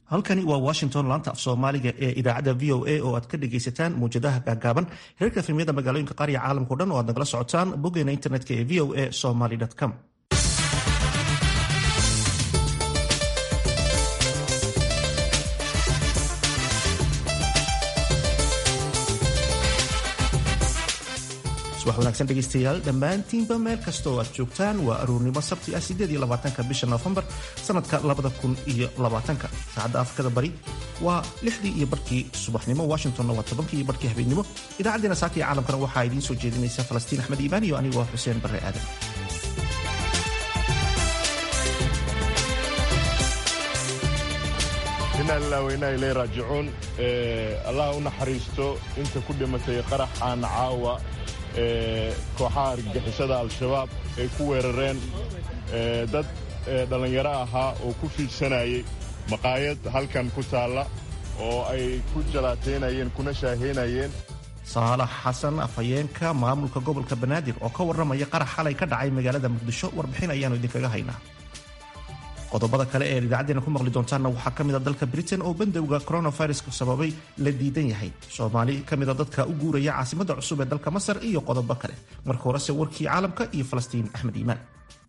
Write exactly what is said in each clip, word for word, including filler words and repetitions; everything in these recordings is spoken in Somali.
halkani waa Washington laanta af Soomaaliga ee idaacada V O A oo aad ka dhageysataan muujadaha gaagaaban heerka filimada magaalooyinka qaar iyo caalamka oo dhan oo aad nagala socotaan boggeena internetka ee v o a somali dot com. wax wanaagsan dhegeystayaal dhammaantiinba meel kasta oo aad joogtaan waa aroornimo sabti ah sideed iyo labaatanka bisha November sanadka labada kun iyo labaatanka saacadda Afrikada Bari waa lixdii iyo barkii subaxnimo Washingtonna waa tobankii iyo barkii habeenimo idaacaddina saaka iyo caalamkana waxaa idiin soo jeedinaysa Falastiin Axmed Iimaan iyo anigoo Xuseen Barre Aadan. inna lillahi wa inna ilayhi raaji'uun allah u naxariisto inta ku dhimatay qaraxan caawa kooxaha argagixisada al-shabaab ay ku weerareen dad dhalinyaro ahaa oo ku fiidsanayay maqaayad halkan ku taalla oo ay ku jalaateynayeen kuna shaaheynayeen. Saalax Xasan afhayeenka maamulka gobolka Banaadir oo ka warramaya qarax xalay ka dhacay magaalada Muqdisho warbixin ayaanu idinkaga haynaa. qodobada kale ee idaacadeena ku maqli doontaana waxaa ka mid ah dalka Britain oo bandowga coronavirus ka sababay la diidan yahay Soomaali ka mid ah dadka u guuraya caasimadda cusub ee dalka Masar iyo qodobo kale marka hore se warkii caalamka iyo Falastiin Axmed Iimaan.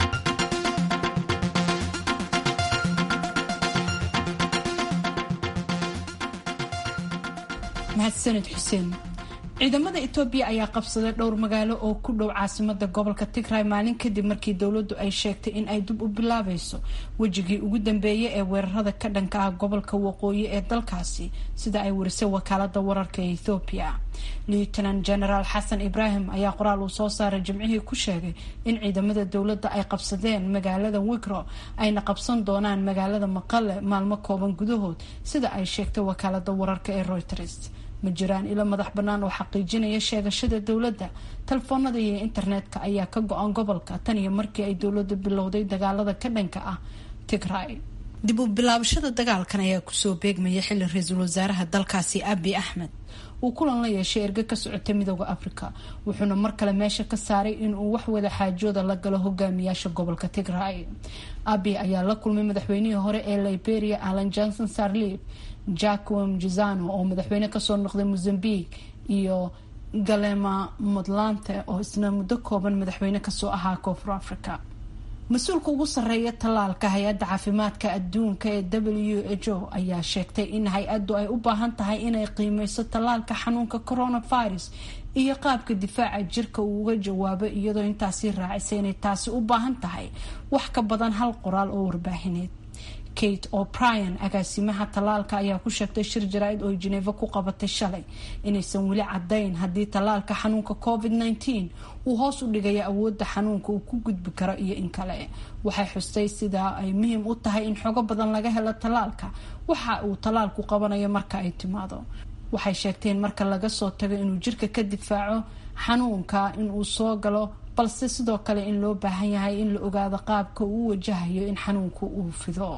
mahadsanid Xuseen. ciidamada Itoobiya ayaa qabsaday dhowr magaalo oo ku dhow caasimadda gobolka Tigray maalin kadib markii dawladdu ay sheegtay in ay dib u bilaabayso wajigii ugu dambeeyay ee weerarada ka dhanka ah gobolka waqooyi ee dalkaasi sida ay warisay wakaaladda wararka ee Itoobiya. Lieutenant General Xasan Ibrahim ayaa qoraal uu soo saaray Jimcihii ku sheegay in ciidamada dawladda ay qabsadeen magaalada Wikro ayna qabsan doonaan magaalada Maqale maalmo kooban gudahood sida ay sheegtay wakaaladda wararka ee Reuters. ma jiraan ilo madax bannaan oo xaqiijinaya sheegashada dawladda. telefoonada iyo internetka ayaa ka go-an gobolka tan iyo markii ay dawladdu bilowday dagaalada ka dhanka ah Tigray. dib u bilaabashada dagaalkan ayaa kusoo beegmaya xilli ra-iisul wasaaraha dalkaasi Abiy Ahmed uu kulan la yeeshay erga ka socotay midowga Afrika wuxuuna mar kale meesha ka saaray in uu wax wada xaajooda la galo hogaamiyaasha gobolka Tigray. Abiy ayaa la kulmay madaxweynihii hore ee Liberia Ellen Johnson Sirleaf, Jacqueline Jizano oo madaxweyne ka soo noqday Mozambique iyo Galema Motlanthe oo isna muddo kooban madaxweyne ka soo ahaa Koonfur Afrika. mas-uulka ugu sarreeya tallaalka hay-adda caafimaadka adduunka ee W H O ayaa sheegtay in hay-addu ay u baahan tahay inay qiimeyso tallaalka xanuunka coronavirus iyo qaabka difaaca jirka uu uga jawaabo iyadoo intaasi raacisay inay taasi u baahan tahay wax ka badan hal qoraal oo warbaahineed. Kate O'Brien agaasimaha tallaalka ayaa ku sheegtay shir jaraa'id oo Geneva ku qabatay shalay inaysan weli caddayn haddii tallaalka xanuunka covid nineteen uu hoos u dhigaya awoodda xanuunka uu ku gudbi karo iyo in kale. waxay xustay sida ay muhiim u tahay in xogo badan laga helo tallaalka waxa uu tallaalku qabanayo marka ay timaado. waxay sheegteen marka laga soo tago inuu jirka ka difaaco xanuunka in uu soo galo balse sidoo kale in loo baahan yahay in la ogaado qaabka uu wajahayo in xanuunku uu fido.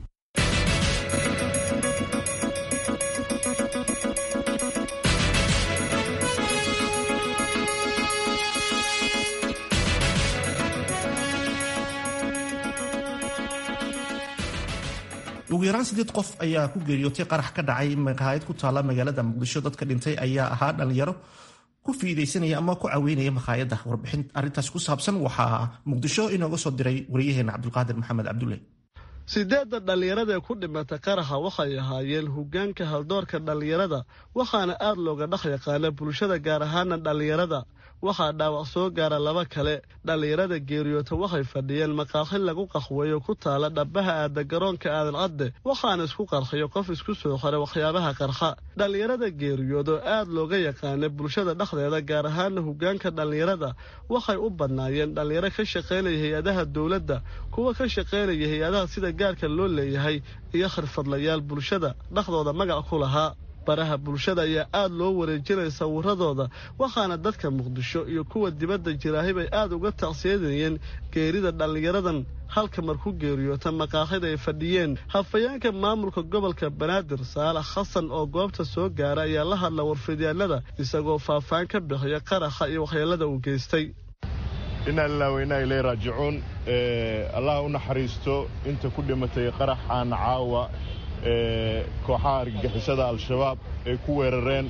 ugu yaraan sideed qof ayaa ku geeriyootay qarax ka dhacay maqaayad ku taala magaalada Muqdisho. dadka dhintay ayaa ahaa dhalinyaro ku fiidaysanaya ama ku caweynaya maqaayadda. warbixin arrintaas ku saabsan waxaa Muqdisho inooga soo diray wariyaheena Cabdulqaadir Maxamed Cabdulle. sideedda dhalinyarada ee ku dhimatay qaraxa waxay ahaayeen hoggaanka haldoorka dhalinyarada waxaana aad looga dhex yaqaana bulshada gaar ahaana dhalinyarada. waxaa dhaawac soo gaara laba kale. dhalinyarada geeriyoota waxay fadhiyeen maqaaxi lagu qaxweeyo ku taala dhabaha aada garoonka aadan cadde waxaana isku qarxiyo qof isku soo xiray waxyaabaha qarxa. dhalinyarada geeriyoodo aad looga yaqaana bulshada dhexdeeda gaar ahaana hoggaanka dhalinyarada waxay u badnaayeen dhalinyaro ka shaqaynaya hay-adaha dowladda, kuwa ka shaqaynaya hay-adaha sida gaarka loo leeyahay iyo xirfadlayaal bulshada dhexdooda magac ku lahaa. baraha bulshada ayaa aad loo wareejinaya sawiradooda waxaana dadka Muqdisho iyo kuwa dibadda jiraahay bay aad uga tacsiyeeyeen geerida dhalinyaradan halka markuu geeriyoota maqaaxida ay fadhiyeen. hafayeenka maamulka gobolka Banaadir Saalax Xasan oo goobta soo gaaray ayaa la hadla warfidyaanada isagoo faahfaahin ka bixiya qaraxa iyo waxyeelada uu geystay. inna lillahi wa inna ilayhi raaji'uun. allah u naxariisto inta ku dhimatay qaraxan caawa kooxaha argagixisada al-shabaab ay ku weerareen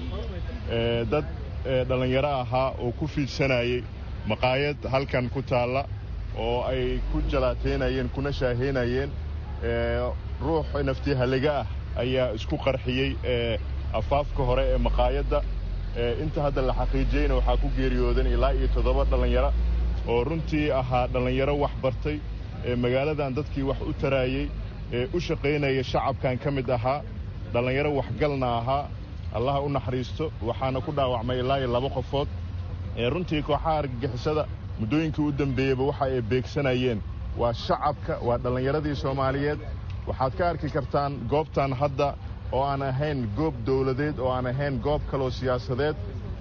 dad dhallinyaro ahaa oo ku fiidsanayay maqaayad halkan ku taalla oo ay ku jalaateynayeen kuna shaaheynayeen ruux naftii halliga ah ayaa isku qarxiyey afaafka hore ee maqaayadda inta hadda la xaqiijiyeyna waxaa ku geeriyoodan ilaa iyo toddoba dhallinyaro oo runtii ahaa dhallinyaro wax bartay magaaladan dadkii wax u taraayey u shaqaynaya shacabkan ka mid ahaa dhallinyaro waxgalna ahaa allaha u naxariisto waxaana ku dhaawacmay ilaa iyo laba qofood runtii kooxaha argagixisada muddooyinkii u dambeeyeyba waxa ay beegsanayeen waa shacabka waa dhallinyaradii soomaaliyeed waxaad ka arki kartaan goobtan hadda oo aan ahayn goob dawladeed oo aan ahayn goob kaloo siyaasadeed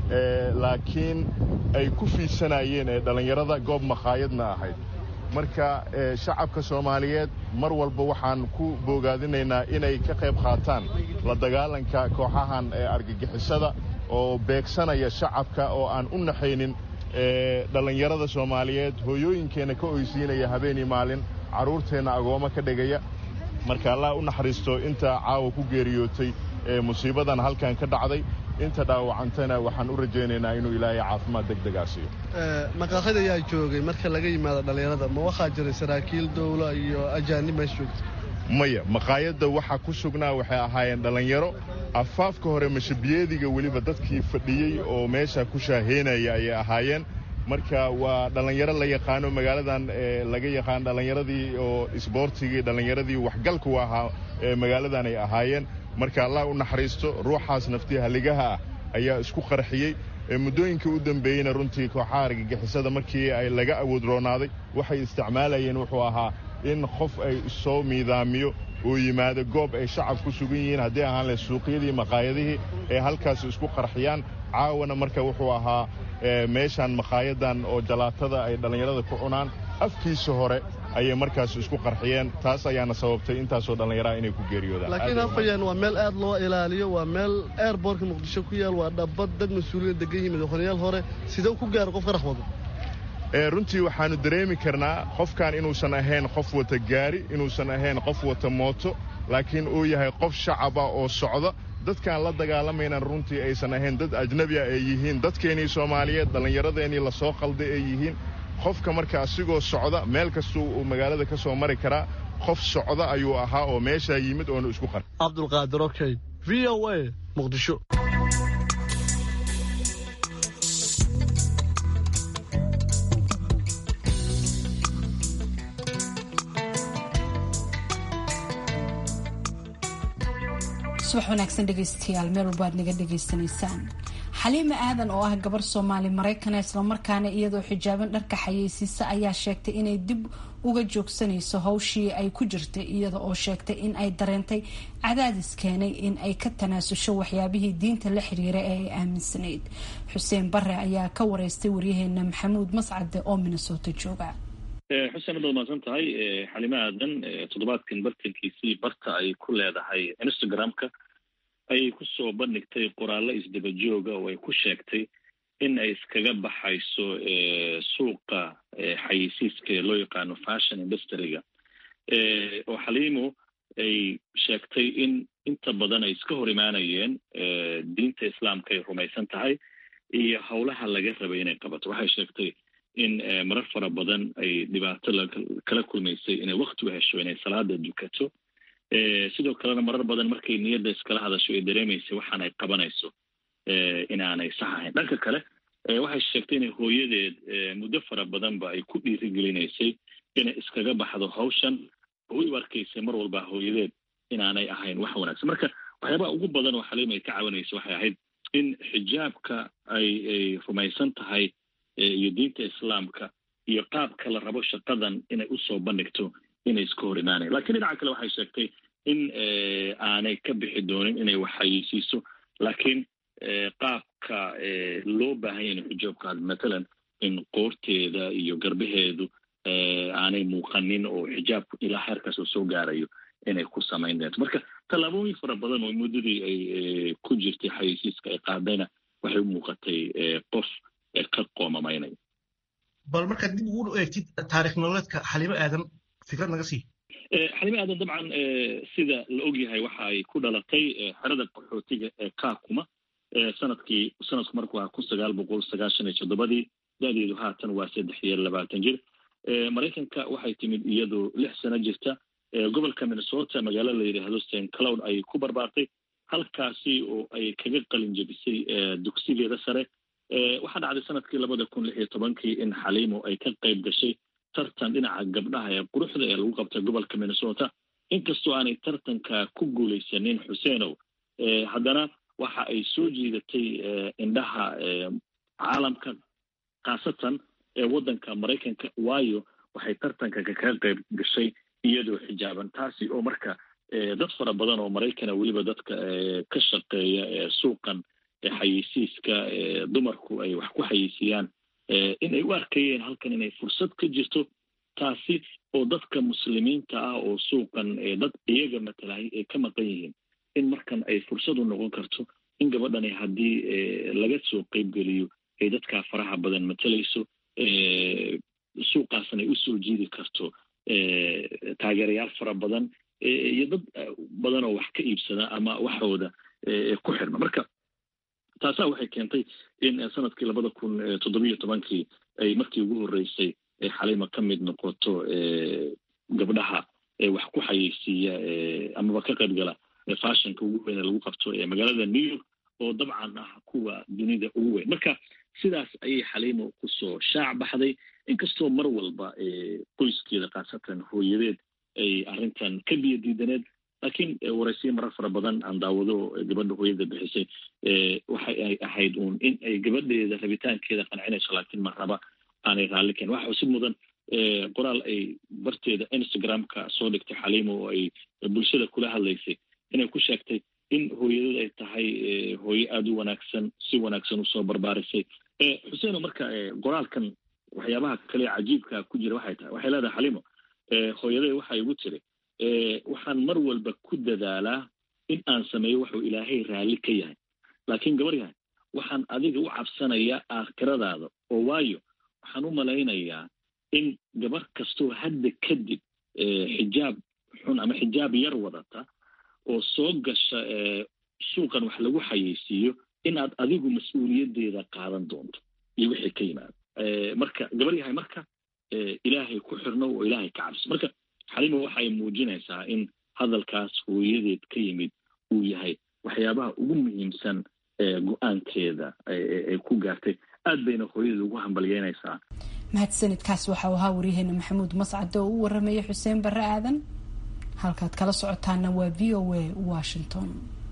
laakiin ay ku fiidsanayeen ee dhallinyarada goob maqaayadna ahayd marka shacabka soomaaliyeed mar walba waxaan ku boogaadinaynaa inay ka qayb qaataan la dagaalanka kooxahan ee argagixisada oo beegsanaya shacabka oo aan u naxaynin dhallinyarada soomaaliyeed hooyooyinkeenna ka oysiinaya habeenii maalin carruurteenna agoommo ka dhigaya marka allah u naxariisto inta caawa ku geeriyootay ee musiibadan halkan ka dhacday inta dhaawacantana waxaan u rajaynaynaa inuu ilaahay caafimaad degdegaa siiyo maqaaxid ayaa joogay marka laga yimaado dhallinyarada ma waxaa jiray saraakiil dawla iyo ajaanib meesha joogta maya maqaayadda waxaa ku sugnaa waxay ahaayeen dhallinyaro afaafka hore mashabiyeediga weliba dadkii fadhiyey oo meesha ku shaaheynaya ayay ahaayeen marka waa dhallinyaro la yaqaano magaaladan laga yaqaan dhallinyaradii oo isboortigii dhallinyaradii waxgalka u ahaa magaaladan ay ahaayeen marka allah u naxariisto ruuxaas naftii halligaha ah ayaa isku qarxiyey muddooyinkii u dambeeyeyna runtii kooxaha argagixisada markii ay laga awood roonaaday waxay isticmaalayeen wuxuu ahaa in qof ay soo miidaamiyo oo yimaado goob ay shacab ku sugan yihiin haddii ahaan leh suuqyadii maqaayadihii ee halkaas isku qarxiyaan caawana marka wuxuu ahaa meeshaan maqaayadan oo jalaatada ay dhallinyarada ku cunaan afkiisa hore ayay markaas isku qarxiyeen taas ayaana sababtay intaasoo dhallinyaraha inay ku geeriyoodaan laakiin hafayaan waa meel aad loo ilaaliyo waa meel airbortka muqdisho ku yaal waa dhabbad dad mas-uuliyiin degan yimid oqonayaal hore sidee ku gaaro qof qarax wado runtii waxaannu dareemi karnaa qofkan inuusan ahayn qof wata gaari inuusan ahayn qof wata mooto laakiin uu yahay qof shacaba oo socda dadkaan la dagaalamaynan runtii aysan ahayn dad ajnabi ah ay yihiin dadkeennii soomaaliyeed dhallinyaradeenii la soo qalday ay yihiin qofka marka asigoo socda meel kastuu uu magaalada ka soo mari karaa qof socda ayuu ahaa oo meeshaa yimid oonu isku qar cabdulqaadir okey v o a muqdisho subax wanaagsan dhegaystayaal meel walba aad naga dhegaysanaysaan xaliime aadan oo ah gabar soomaali maraykan islamarkaana iyadoo xijaaban dharka xayeysiisa ayaa sheegtay inay dib uga joogsanayso hawshii ay ku jirtay iyada oo sheegtay in ay dareentay cadaadis keenay in ay ka tanaasusho waxyaabihii diinta la xiriira ee ay aaminsanayd. xuseen bare ayaa ka wareystay waryaheena maxamuud mascade oo minnesota jooga. xuseen aad mahadsan tahay. xaliime aadan toddobaadkan bartankiisii barta ay ku leedahay instagram-ka ayay kusoo bandhigtay qoraallo isdaba jooga oo ay ku sheegtay in ay iskaga baxayso suuqa xayeysiiska ee loo yaqaano fashion industry-ga oo xaliimo ay sheegtay in inta badan ay iska hor imaanayeen diinta islaamka ay rumaysan tahay iyo howlaha laga rabay inay qabato. waxay sheegtay in marar fara badan ay dhibaato kala kulmaysay inay wakti u hesho inay salaada dukato, sidoo kalena marar badan markay niyadda iskala hadasho ay dareemaysay waxaan ay qabanayso inaanay sax ahayn. dhanka kale waxay sheegtay inay hooyadeed muddo fara badanba ay ku dhiirigelinaysay inay iskaga baxdo hawshan oo u arkaysay mar walba hooyadeed inaanay ahayn wax wanaagsan. marka waxyaabaha ugu badan oo xaliima ay ka caawinaysa waxay ahayd in xijaabka ay ay rumaysan tahay iyo diinta islaamka iyo qaabka la rabo shaqadan inay usoo bandhigto inay iska hor imaanayn. laakiin dhinaca kale waxay sheegtay in aanay ka bixi doonin inay wax xayeysiiso, laakiin qaabka loo baahan yahay xijaabka matalan in qoorteeda iyo garbaheedu aanay muuqanin oo xijaabku ilaa heerkaas uu soo gaarayo inay ku samayn doonto. marka tallaabooyin fara badan oo muddadii ay ku jirtay xayeysiiska ay qaadayna waxay u muuqatay qof ka qoomamaynaya. bal markaad dib ugu eegtid taariikh nololeedka xaliime aadan fikrad naga sii. xalime aadan dabcan sida la ogyahay waxa ay ku dhalatay xerada qaxootiga ee kaakuma sanadkii sanadku markuu ahaa kun sagaal boqol sagaashan iyo toddobadii da-deedu haatan waa saddex iyo labaatan jir maraykanka waxay timid iyadoo lix sano jirta gobolka minnesota magaalo la yidhaahdo saint cloud ay ku barbaartay halkaasi oo ay kaga qalin jebisay dugsigeeda sare waxaa dhacday sanadkii labada kun lix iyo tobankii in xaliimo ay ka qayb gashay tartan dhinaca gabdhaha ee quruxda ee lagu qabtay gobolka minnesota inkastoo aanay tartanka ku guulaysanin xuseenow haddana waxa ay soo jiidatay indhaha caalamka khaasatan ee waddanka maraykanka waayo waxay tartanka kaga qayb gashay iyadoo xijaaban taasi oo marka dad fara badan oo maraykana weliba dadka ka shaqeeya suuqan xayeysiiska dumarku ay wax ku xayeysiiyaan in ay u arkayeen halkan inay fursad ka jirto taasi oo dadka muslimiinta ah oo suuqan dad iyaga matalahay ay ka maqan yihiin in markan ay fursad u noqon karto in gabadhani haddii laga soo qaybgeliyo ay dadkaa faraha badan matalayso suuqaasna ay u soo jiidi karto taageerayaal fara badan iyo dad badan oo wax ka iibsada ama waxooda ku xirma marka taasaa waxay keentay in sanadkii labada kun toddobiyo tobankii ay markii ugu horreysay xaliima ka mid noqoto gabdhaha wax ku xayeysiiya amaba ka qayb gala fashionka ugu weyn ee lagu qabto ee magaalada new york oo dabcan ah kuwa dunida ugu weyn marka sidaas ayay xaliimo kusoo shaac baxday inkastoo mar walba qoyskeeda khaasatan hooyadeed ay arrintan ka biyo diidaneed laakiin waraysiyo marar fara badan aan daawado gabadha hooyada bixisay waxay ay ahayd uun in ay gabadheeda rabitaankeeda qancinayso laakiin marnaba aanay raalli keen waxa xusid mudan qoraal ay barteeda instagramka soo dhigtay xaliimo oo ay bulshada kula hadlaysay inay ku sheegtay in hooyadeed ay tahay hooyo aada u wanaagsan si wanaagsan usoo barbaarisay xuseeno marka qoraalkan waxyaabaha kale cajiibka ku jira waxay tahay waxay leedahay xaliimo hooyadee waxay igu tiri waxaan mar walba ku dadaalaa in aan sameeyo waxuu ilaahay raalli ka yahay laakiin gabar yahay waxaan adiga u cabsanayaa aakhiradaada oo waayo waxaan u malaynayaa in gabar kastoo hadda kadib xijaab xun ama xijaab yar wadata oo soo gasha suuqan wax lagu xayeysiiyo in aad adigu mas-uuliyaddeeda qaadan doonto iyo wixii ka yimaado marka gabar yahay marka ilaahay ku xirno oo ilaahay ka cabso marka xaliimo waxay muujinaysaa in hadalkaas hooyadeed ka yimid uu yahay waxyaabaha ugu muhiimsan ee go-aankeeda ay ku gaartay aad bayna hooyadeed ugu hambalyeynaysaa mahadsanidkaas waxau ahaa waryaheena maxamuud mascade oo u waramaya xuseen barre aadan halkaad kala socotaana waa v o a washington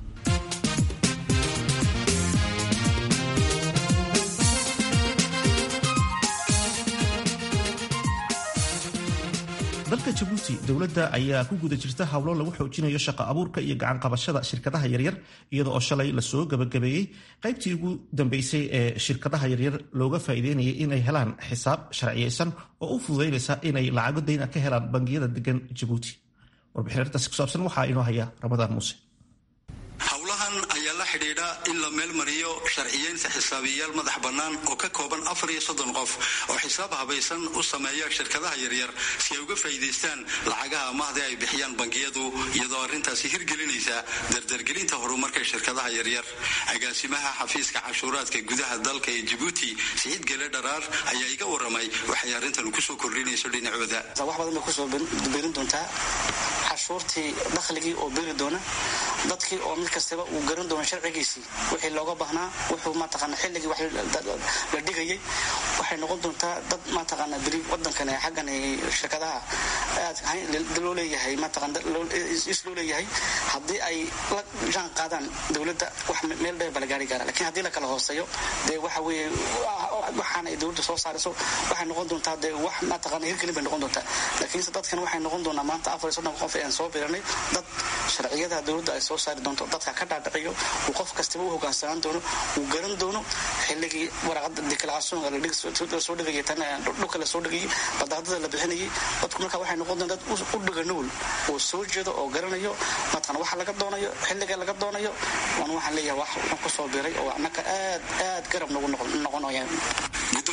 dalka jabuuti dowladda ayaa ku guda jirta howlo lagu xoojinayo shaqo abuurka iyo gacan qabashada shirkadaha yaryar iyada oo shalay lasoo gabagabeeyey qaybtii ugu dambeysay ee shirkadaha yaryar looga faa'iideynayay inay helaan xisaab sharciyeysan oo u fududaynaysa inay lacago dayna ka helaan bangiyada degan jabuuti warbixin arrintaasi ku saabsan waxaa inoo haya ramadaan muuse ayaa la xidhiidha in la meelmariyo sharciyeynta xisaabiyayaal madax bannaan oo ka kooban afar iyo soddon qof oo xisaab habaysan u sameeya shirkadaha yaryar si ay uga faa'iidaystaan lacagaha amaahda ay bixiyaan bangiyadu iyadoo arrintaasi hirgelinaysa dardargelinta horumarka shirkadaha yaryar agaasimaha xafiiska cashuuraadka gudaha dalka ee jabuuti siciid gele dharaar ayaa iga waramay waxay arrintan kusoo kordhinayso dhinacooda wax badan bay kusoo beerin doontaa cashuurtii dakhligii oo beeri doona dadkii oo mid kastaba uu garan doono sharcigiisii wixii looga baahnaa wuxuu maataqaana xilligii wax la dhigayay waxay noqon doontaa dad maataqaana beri wadankan xaggan shirkadaha aad loo leeyahay maataqaana is loo leeyahay haddii ay la jaan qaadaan dowladda wax meel dheer bala gaari gaara laakiin haddii la kala hooseeyo dee waxa weeye waxaan ay dowladda soo saarayso waxay noqon doontaa dee wax maataqaana hirgelin bay noqon doontaa laakiinse dadkan waxay noqon doonaa maanta afar iyo soddon qof aan soo biranay dad sharciyada dowladda ay soo saari doonto dadka ka dhaadhiciyo uu qof kastaba u hogaansanaan doono uu garan doono xilligii waraqada declarationka lasoo dhigayay tan dhulka lasoo dhigayay badaadada la bixinayay dadku marka waxay noqon doontaa dad u dhiga nugul oo soo jeedo oo garanayo mataqana waxa laga doonayo xilliga laga doonayo waan waxaan leeyahay wax waxaan kusoo biray oo annaka aad aad garab nagu noqonayaan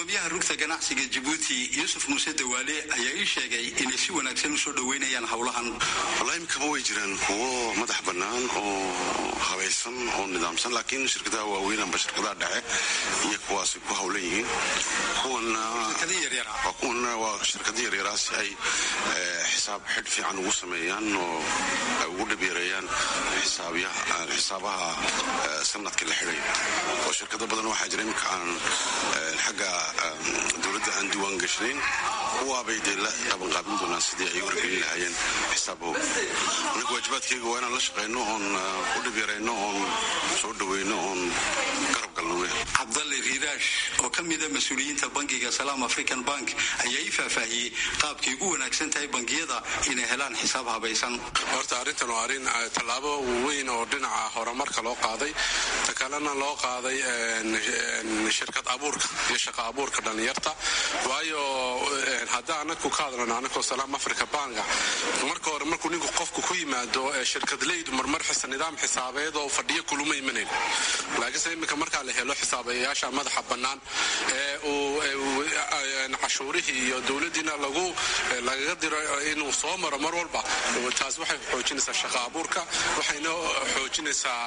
gudoomiyaha rugta ganacsiga Djibouti Yusuf Muuse Dawaale ayaa ii sheegay inay si wanaagsan u soo dhaweynayaan hawlahan. wallahi imika way jiraan kuwo madax bannaan oo habaysan oo nidaamsan laakiin shirkadaha waaweyn ama shirkadaha dhexe iyo kuwaas ku hawlan yihiin kuwana shirkadaha yaryar ah kuwana waa shirkadaha yaryar ah si ay xisaab xid fiican ugu sameeyaan oo ay ugu dhabeerayaan xisaabiyaha xisaabaha sanadka la xidhay oo shirkado badan waxaa jira imika aan xagga dowladda aan diiwaan gashanayn kuwaabay dee la qaban qaabin doonaan sidii ay u hirgelin lahaayeen xisaabahooda anagu waajibaadkayga waa inaan la shaqayno oon u dhabeerayno oon soo dhaweyno oon garab galno wey. Cabdalle Riiraash oo ka mid ah mas-uuliyiinta bangiga Salaam African Bank ayaa ii faahfaahiyey qaabkay ugu wanaagsan tahay bangiyada inay helaan xisaab habaysan. horta arrintan waa arrin tallaabo weyn oo dhinaca horumarka loo qaaday ta kalena loo qaaday shirkad abuurka iyo shaqo abuurka dhalinyarta waayo haddii anaku ka hadlano anakoo Salaam Africa Bank marka hore markuu ninku qofku ku yimaado shirkad leyd marmar xisan nidaam xisaabeed oo fadhiyo kuluma imaneen laakiin imika marka la helo xisaabayaasha madaxa bannaan ee uu cashuurihii iyo dawladina lagu laga diro inuu soo maro mar walba taas waxay xoojinaysaa shaqo abuurka waxayna xoojinaysaa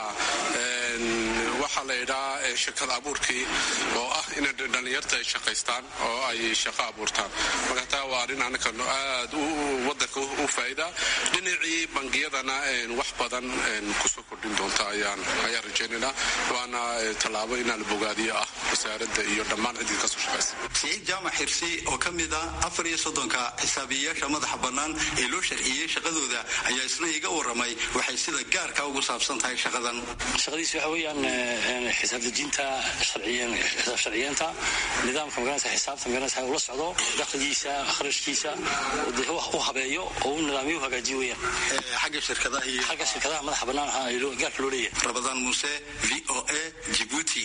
waxa la yidhaa shirkad abuurkii oo ah in dhalinyarta ay shaqaystaan oo ay shaqo abuurtaan marka taa waa arrin anaka aad u wadanka u faa'iida dhinacii bangiyadana wax badan kusoo kordhin doonta ayaan ayaan rajaynaynaa waana tallaabo in la bogaadiyo ah wasaaradda iyo dhammaan cidii ka soo shaqaysa. Saciid Jaamac Xirsi oo ka mid ah afar iyo soddonka xisaabiyaasha madaxa bannaan ee loo sharciyey shaqadooda ayaa isna iga warramay waxay sida gaarka ugu saabsan tahay shaqadan. shaqadiisu waxa weeyaan xisaab dejinta sharciyan xisaab sharciyeenta nidaamka magaranaysa xisaabta magaranaysa ula socdo dakhligiisa kharashkiisa oo u habeeyo oo u nidaamiyo hagaajiyo weeyaan xagga shirkadaha iyo xagga shirkadaha madaxa bannaan ah ee gaarka loo leeyahay. Rabadaan Muuse V O A Djibouti.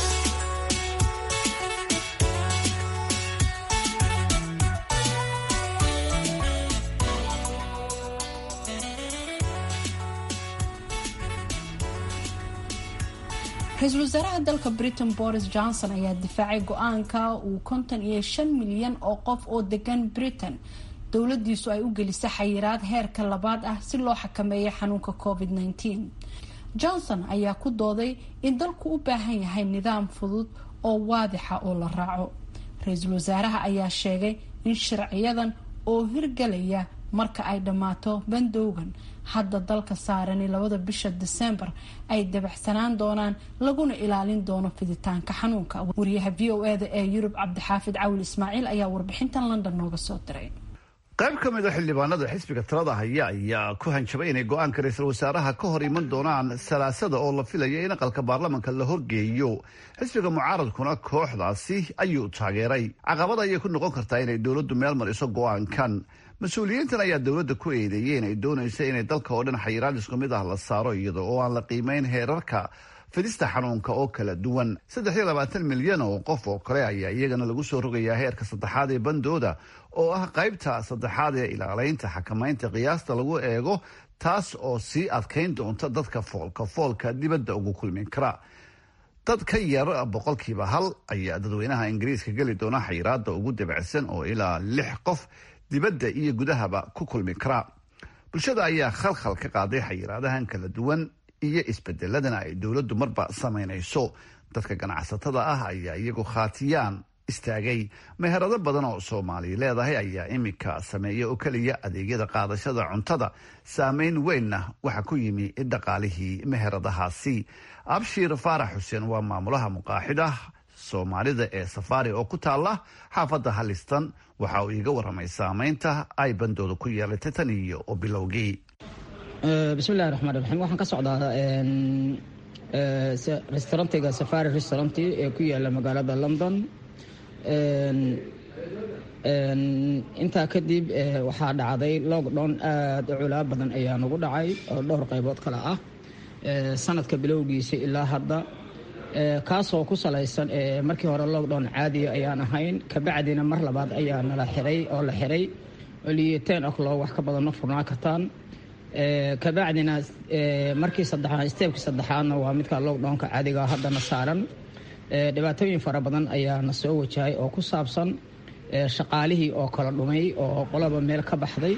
ra-iisul wasaaraha dalka Britain Boris Johnson ayaa difaacay go-aanka uu konton iyo shan milyan oo qof oo degan Britain dowladiisu ay u gelisay xayiraad heerka labaad ah si loo xakameeyo xanuunka covid nineteen. Johnson ayaa ku dooday in dalku u baahan yahay nidaam fudud oo waadixa oo la raaco. ra-iisul wasaaraha ayaa sheegay in sharciyadan oo hirgalaya marka ay dhammaato bandowgan hadda dalka saarani labada bisha December ay dabacsanaan doonaan laguna ilaalin doono fiditaanka xanuunka. wariyaha V O A da ee Yurub Cabdixaafid Cawil Ismaaciil ayaa warbixintan London nooga soo diray. qayb ka mid ah xildhibaanada xisbiga talada haya ayaa ku hanjabay inay go-aanka ra-iisul wasaaraha ka hor iman doonaan salaasada oo la filaya in aqalka baarlamanka la horgeeyo. xisbiga mucaaradkuna kooxdaasi ayuu taageeray. caqabad ayay ku noqon kartaa inay dowladdu meel mariso go-aankan. mas-uuliyiintan ayaa dowladda ku eedeeyey inay doonaysa inay dalka oo dhan xayiraad isku mid ah la saaro iyada oo aan la qiimeyn heerarka fidista xanuunka oo kala duwan. saddex iyo labaatan milyan oo qof oo kale ayaa iyagana lagu soo rogayaa heerka saddexaad ee bandooda oo ah qaybta saddexaad ee ilaaleynta xakamaynta qiyaasta lagu eego taas oo sii adkayn doonta dadka foolka foolka dibadda ugu kulmin kara. dad ka yar boqolkiiba hal ayaa dadweynaha ingiriiska geli doona xayiraada ugu dabacsan oo ilaa lix qof dibadda iyo gudahaba ku kulmi kara. bulshada ayaa khalkhal ka qaaday xayiraadahan kala duwan iyo isbedeladana ay dowladdu marba samaynayso. dadka ganacsatada ah ayaa iyagu khaatiyaan istaagay. meherado badan oo Soomaali leedahay ayaa imika sameeya oo kaliya adeegyada qaadashada cuntada. saameyn weynna waxa ku yimi dhaqaalihii meheradahaasi. Abshir Faarax Xuseen waa maamulaha muqaaxida Soomaalida ee Safari oo ku taala xaafadda Halistan. waxa uu iga waramay saameynta ay bandooda ku yeelatay tan iyo oo bilowgii. bismillahi raxmaani raxiim. waxaan ka socdaa restaurantiga Safari restaurant ee ku yaala magaalada London. intaa kadib waxaa dhacday lockdown aad u culaa badan ayaa nagu dhacay oo dhowr qaybood kale ah sanadka bilowgiisa ilaa hadda, kaasoo ku salaysan markii hore lockdown caadiya ayaan ahayn, kabacdina mar labaad ayaa nala xiray oo la xiray oliyo ten o'clock wax ka badan ma furnaa kartaan. kabacdina markii saddexaad steebkii saddexaadna waa midka lockdownka caadiga haddana saaran. dhibaatooyin fara badan ayaana soo wajahay oo ku saabsan shaqaalihii oo kala dhumay oo qolaba meel ka baxday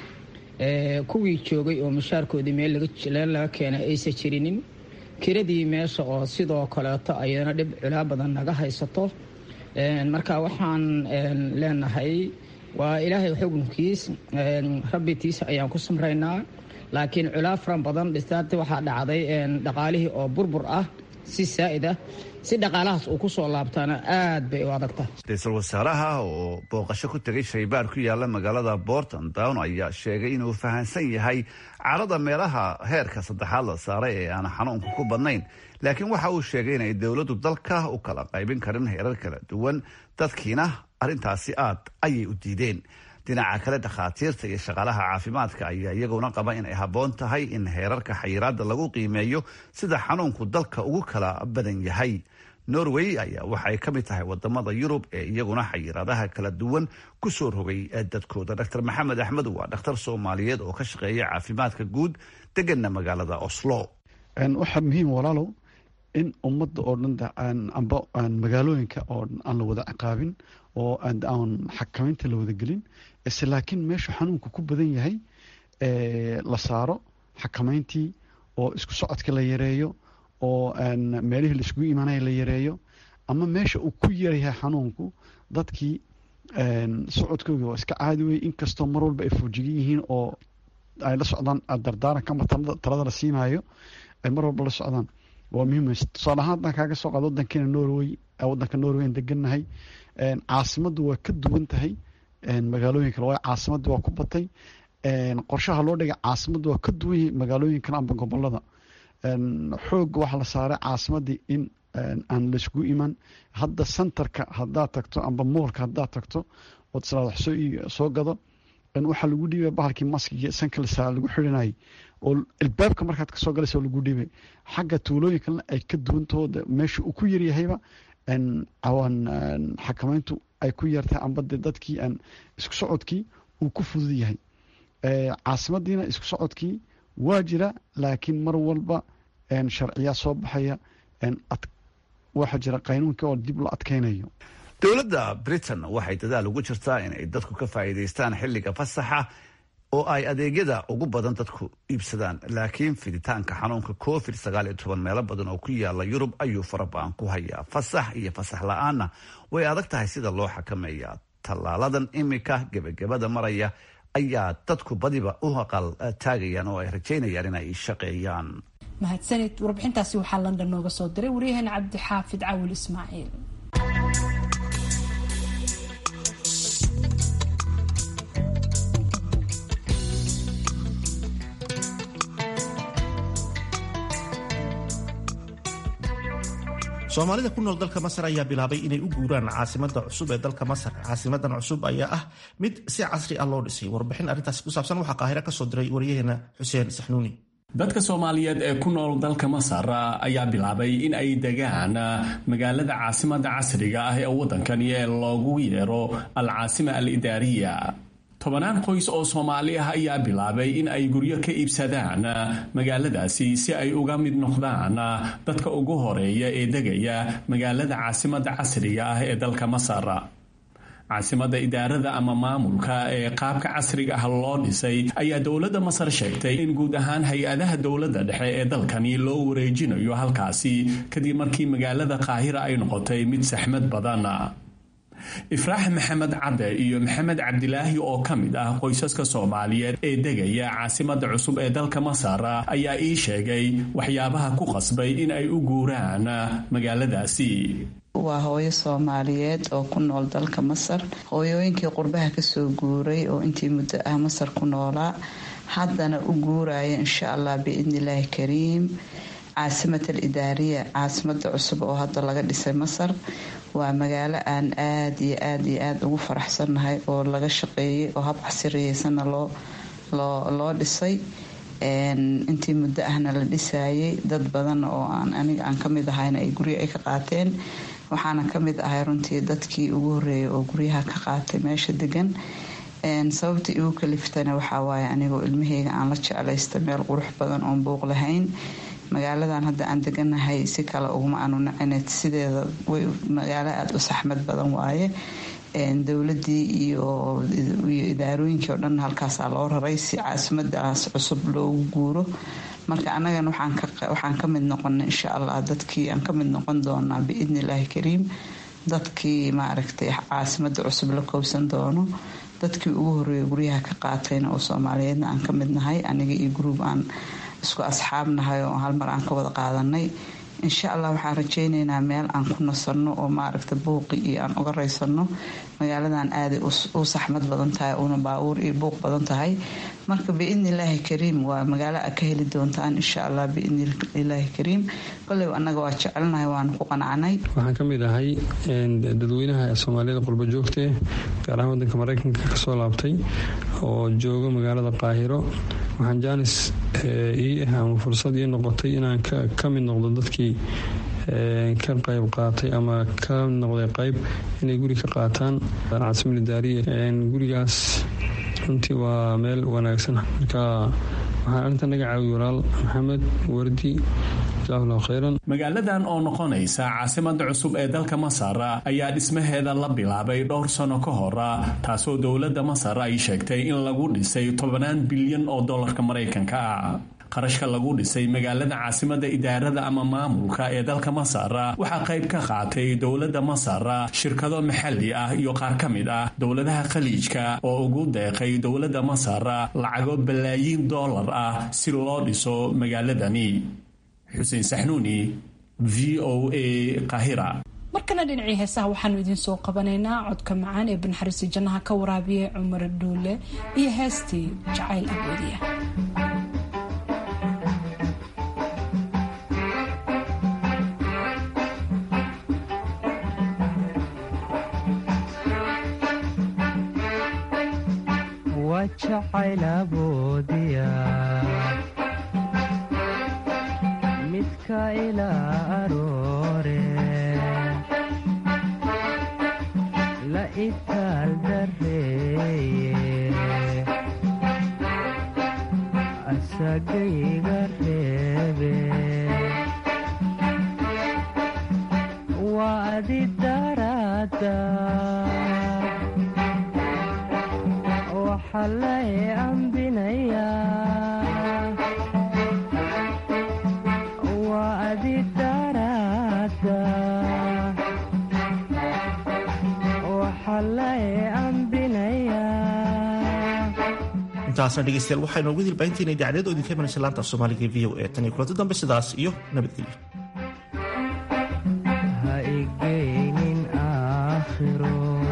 kuwii joogay oo mushaarkoodii meel laga keenay aysan jirinin kiradii meesha oo sidoo kaleeto ayana dhib culaa badan naga haysato marka waxaan leenahay waa ilaahay xukunkiis rabbitiisa ayaan ku samraynaa laakiin culaa faran badan dhistaati waxaa dhacday dhaqaalihii oo burbur ah si saa'id ah si dhaqaalahaas uu ku soo laabtaana aad bay u adagtahay ra-iisul wasaaraha oo booqasho ku tegay shaybaar ku yaala magaalada Porton Town ayaa sheegay inuu fahansan yahay carada meelaha heerka saddexaad la saaray ee aan xanuunku ku badnayn laakiin waxa uu sheegay inay dawladdu dalka u kala qaybin karin heerar kala duwan dadkiina arrintaasi aad ayay u diideen dhinaca kale dhakhaatiirta iyo shaqaalaha caafimaadka ayaa iyaguna qaba in ay habboon tahay in heerarka xayiraadda lagu qiimeeyo sida xanuunku dalka ugu kala badan yahay Norway ayaa waxay ka mid tahay wadamada Yurub ee iyaguna xayiraadaha kala duwan ku soo rogay dadkooda Dr Maxamed Axmed waa dhakhtar Soomaaliyeed oo ka shaqeeya caafimaadka guud deganna magaalada Oslo waxa muhiim walaalo in ummadda oo dhan amba magaalooyinka oo aan la wada ciqaabin oo aan xakamaynta la wada gelin isla laakiin meesha xanuunku ku badan yahay ee la saaro xakamayntii oo isku socodka la yareeyo oo aan meelihii la isku iimaanay la yareeyo ama meesha uu ku yareeyahay xanuunku dadkii socodkooda waa iska caadi wey inkastoo mar walba ay foojigan yihiin oo ay la socdaan dardaaranka ama talada la siinaayo ay mar walba la socdaan waa muhiim tusaale ahaan haddaan kaaga soo qaado waddankeena Norway waddanka Norway aan degannahay caasimaddu waa ka duwan tahay magaalooyinka waa caasimaddu waa ku batay qorshaha loo dhigay caasimaddu waa ka duwan yahay magaalooyinkan amba gobolada xoog waxa la saaray caasimadii in aan la isku iman hadda centerka haddaad tagto amba moolka haddaad tagto oo salaad wax soo soo gado waxa lagu dhiibay bahalkii maskiga sanka la saa lagu xiranayay oo albaabka markaad ka soo galayso lagu dhiibay xagga tuulooyinka ay ka duwantooda meesha uu ku yar yahayba awaan xakamayntu ay ku yartahay amba dadkii aan isku socodkii uu ku fudud yahay caasimadiina isku socodkii waa jira laakiin mar walba sharciya soo baxaya waxa jira qaanuunka oo dib loo adkeynayo dowladda Britain waxay dadaal ugu jirtaa in ay dadku ka faa'iideystaan xilliga fasaxa oo ay adeegyada ugu badan dadku iibsadaan laakiin fiditaanka xanuunka covid sagaal iyo toban meelo badan oo ku yaala Yurub ayuu farabaan ku hayaa fasax iyo fasax la'aana way adag tahay sida loo xakameeyaa tallaaladan imika gabagabada maraya ayaa dadku badiba u haqal taagayaan oo ay rajaynayaan inay shaqeeyaan mahadsanid warbixintaasi waxaa London nooga soo diray wariyahana Cabdi Xaafid Caawil Ismaaciil Soomaalida ku nool dalka Masar ayaa bilaabay inay u guuraan caasimadda cusub ee dalka Masar. Caasimadan cusub ayaa ah mid si casri ah loo dhisay. Warbixin arrintaas ku saabsan waxaa Qaahira ka soo diray wariyaheena Xuseen Saxnuuni. dadka Soomaaliyeed ee ku nool dalka Masar ayaa bilaabay in ay degaan magaalada caasimadda casriga ah ee waddankani ee loogu yeero al-caasima al-idaariya. tobanaan qoys oo Soomaali ah ayaa bilaabay in ay guryo ka iibsadaan magaaladaasi si ay uga mid noqdaan dadka ugu horeeya ee degaya magaalada caasimadda casriga ah ee dalka Masar. caasimadda idaarada ama maamulka ee qaabka casriga ah loo dhisay ayaa dowladda Masar sheegtay in guud ahaan hay-adaha dowladda dhexe ee dalkani loo wareejinayo halkaasi kadib markii magaalada Qaahira ay noqotay mid saxmad badan. Ifraax Maxamed Cadde iyo Maxamed Cabdilaahi oo ka mid ah qoysaska Soomaaliyeed ee degaya caasimadda cusub ee dalka Masar ayaa ii sheegay waxyaabaha ku qasbay in ay u guuraan magaaladaasi. waa hooyo Soomaaliyeed oo ku nool dalka Masar, hooyooyinkii qurbaha ka soo guuray oo intii muddo ah Masar ku noolaa haddana u guuraya insha Allah biidnillaahi kariim caasimadda al-idaariya, caasimadda cusub oo hadda laga dhisay Masar. waa magaalo aan aad iyo aad iyo aad ugu faraxsannahay oo laga shaqeeyay oo hab casriyeysan loo loo loo dhisay intii muddo ahna la dhisayay. dad badan oo aan aniga aan ka mid ahayna ay guryo ay ka qaateen, waxaana ka mid ahay runtii dadkii ugu horeeyay oo guryaha ka qaatay meesha degan. sababta igu kaliftana waxaa waaye anigoo ilmahayga aan la jeclaysta meel qurux badan oon buuq lahayn, magaaladan hadda aan deganahay si kale uguma aanu nacina sideeda way magaalo aada u saxmad badan waaye dowladii iyo idaarooyinkii oo dhan halkaasaa loo raray si caasimadaas cusub loogu guuro marka anagana waxaan ka mid noqona insha allah dadkii aan ka mid noqon doonaa biidni illaahi kariim dadkii maaragtay caasimada cusub la koobsan doono dadkii ugu horeeya guryaha ka qaatayna oo soomaaliyeedna aan ka mid nahay aniga iyo gruub aan isku asxaab nahay oo hal mar aan ka wada qaadanay insha allah waxaan rajaynaynaa meel aan ku nasanno oo maaragta buuqi iyo aan uga raysano magaaladan aaday u saxmad badan tahay una baabuur iyo buuq badan tahay marka biidni illaahi kariim waa magaalo a ka heli doontaan insha allah biidni illaahi kariim kolley annaga waa jecelnahay waanu ku qanacnay waxaan ka mid ahay dadweynaha soomaaliyada qurba joogtee gaar ahaan wadanka maraykanka kasoo laabtay oo jooga magaalada qaahiro waxaan jaanis ii ah ama fursad ii noqotay inaan ka mid noqdo dadkii ka qayb qaatay ama ka noqday qayb inay guri ka qaataan caasimada idaariya gurigaas runtii waa meel wanaagsan marka waxaan arinta naga caawiy walaal maxamed wardi magaaladan oo noqonaysa caasimada cusub ee dalka masar ayaa dhismaheeda la bilaabay dhowr sano ka hor taasoo dowladda masar ay sheegtay in lagu dhisay tobanaan bilyan oo dolarka maraykanka ah qarashka lagu dhisay magaalada caasimada idaarada ama maamulka ee dalka masar waxaa qayb ka qaatay dowladda masar shirkado maxalli ah iyo qaar ka mid ah dowladaha khaliijka oo ugu deeqay dowladda masar lacago balaayiin dollar ah si loo dhiso magaaladani xuseen saxnuuni v o a qahira markana dhinacii heesaha waxaanu idiin soo qabanaynaa codka macaan ee banaxariista jannaha ka waraabiya cumar dhuule iyo heestii jacayl aboodiya jacayl aboodiya midka ila aroore la itaal dareeye asagayga reebe waa adi daraada waxalay ambinaya waa adi daraada waxalay ambinaya intaasna dhegeystayaal waxaynu ugu dilbaahintaynay idaacadiyada oo idinka imanaysa laanta af soomaaliga e v o a tan iyo kulanti dambe sidaas iyo nabadgelyo ha igeynin aakhiro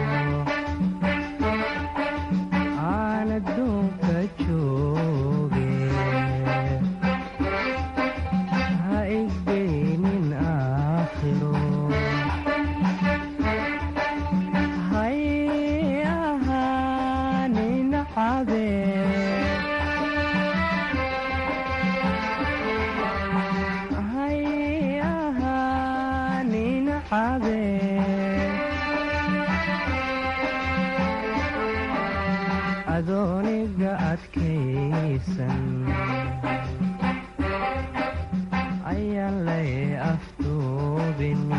adooniga adkaysan ayaan lay afduubin